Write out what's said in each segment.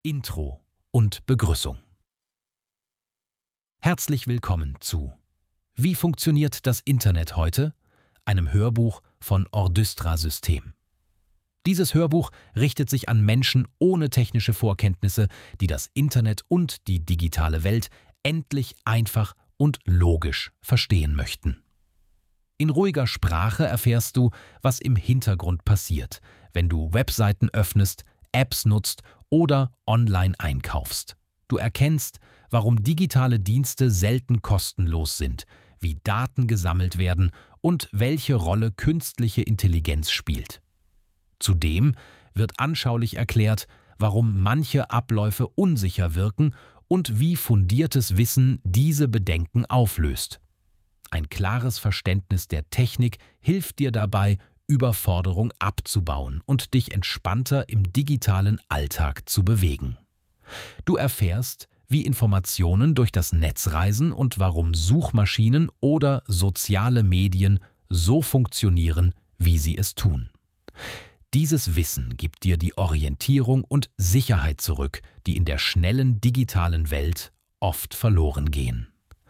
Intro und Begrüßung. Herzlich willkommen zu Wie funktioniert das Internet heute? Einem Hörbuch von Ordystra System. Dieses Hörbuch richtet sich an Menschen ohne technische Vorkenntnisse, die das Internet und die digitale Welt endlich einfach und logisch verstehen möchten. In ruhiger Sprache erfährst du, was im Hintergrund passiert, wenn du Webseiten öffnest, Apps nutzt oder online einkaufst. Du erkennst, warum digitale Dienste selten kostenlos sind, wie Daten gesammelt werden und welche Rolle künstliche Intelligenz spielt. Zudem wird anschaulich erklärt, warum manche Abläufe unsicher wirken und wie fundiertes Wissen diese Bedenken auflöst. Ein klares Verständnis der Technik hilft dir dabei, Überforderung abzubauen und dich entspannter im digitalen Alltag zu bewegen. Du erfährst, wie Informationen durch das Netz reisen und warum Suchmaschinen oder soziale Medien so funktionieren, wie sie es tun. Dieses Wissen gibt dir die Orientierung und Sicherheit zurück, die in der schnellen digitalen Welt oft verloren gehen.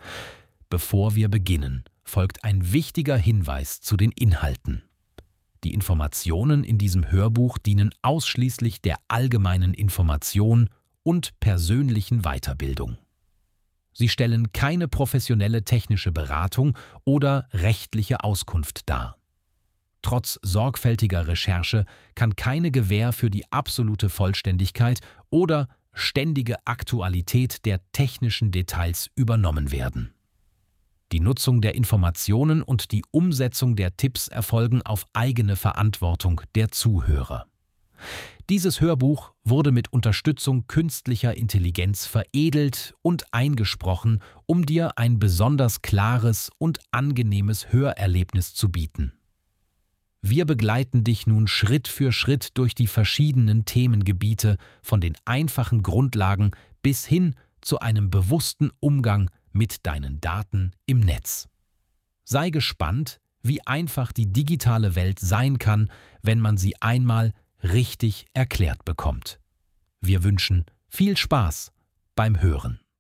Bevor wir beginnen, folgt ein wichtiger Hinweis zu den Inhalten. Die Informationen in diesem Hörbuch dienen ausschließlich der allgemeinen Information und persönlichen Weiterbildung. Sie stellen keine professionelle technische Beratung oder rechtliche Auskunft dar. Trotz sorgfältiger Recherche kann keine Gewähr für die absolute Vollständigkeit oder ständige Aktualität der technischen Details übernommen werden. Die Nutzung der Informationen und die Umsetzung der Tipps erfolgen auf eigene Verantwortung der Zuhörer. Dieses Hörbuch wurde mit Unterstützung künstlicher Intelligenz veredelt und eingesprochen, um dir ein besonders klares und angenehmes Hörerlebnis zu bieten. Wir begleiten dich nun Schritt für Schritt durch die verschiedenen Themengebiete, von den einfachen Grundlagen bis hin zu einem bewussten Umgang mit deinen Daten im Netz. Sei gespannt, wie einfach die digitale Welt sein kann, wenn man sie einmal richtig erklärt bekommt. Wir wünschen viel Spaß beim Hören.